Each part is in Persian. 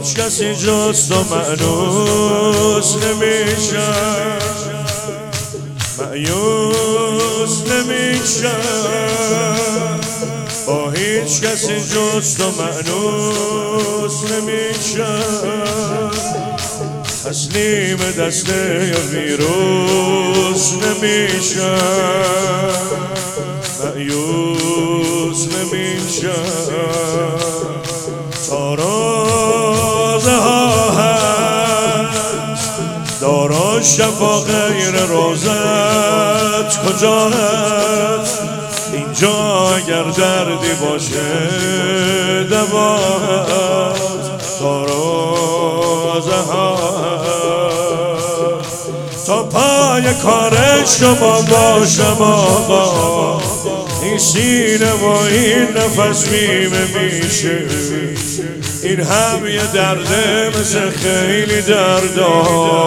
هیچ کسی جز تو مأنوس نمیشه، مأیوس نمیشه، با هیچ کسی جز تو مأنوس نمیشه، تسلیم دست ویروس نمیشه، مأیوس نمیشه. تا روزه ها هست دارا شفا غیر روزت کجا هست؟ اینجا اگر دردی باشه دوا هست. تا روزه ها هست تا پای کار شما باشم آقا، این سینه و این نفس میمه میشه، این هم یه درده مثل خیلی دردا،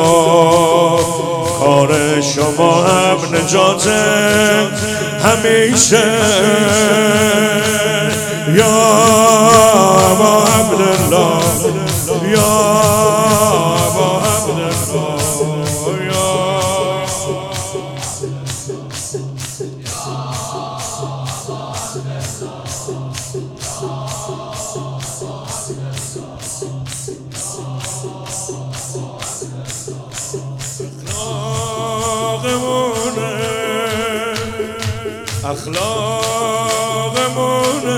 کار شما هم نجات همیشه. یا ابا عبدالله، یا ابا عبدالله، اخلاقمونه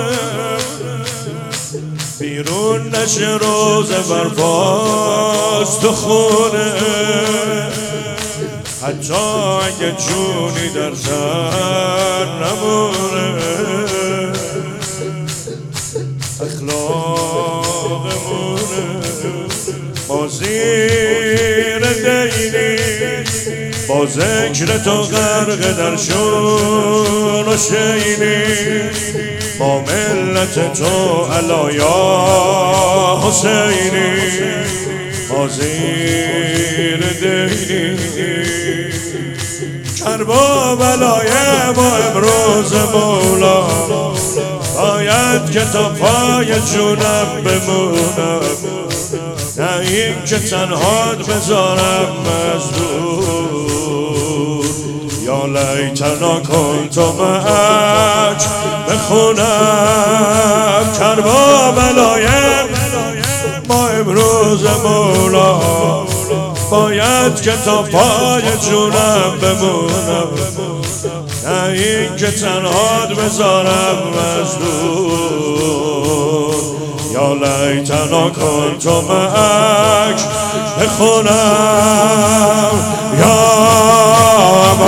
بیرون نشه روز برپاست تو خونه، حتی اگه جونی در سر نمونه. اخلاقمونه ما زیر دینی با ذکر تو غرق در شور و شینی، با ملت تو علایا حسینی، ما زیر دینی. کرب و بلای ما امروز مولا، باید که تا پای جونم بمونم، نه این که تنهات بذارم مزدور. یا لیتنا کنت معک بخونم کرب و بلایم ما امروز مولا، باید که تا پای جونم بمونم، نه این که تنهات بذارم مزدور. یا لیتنا کنت معک بخونم یا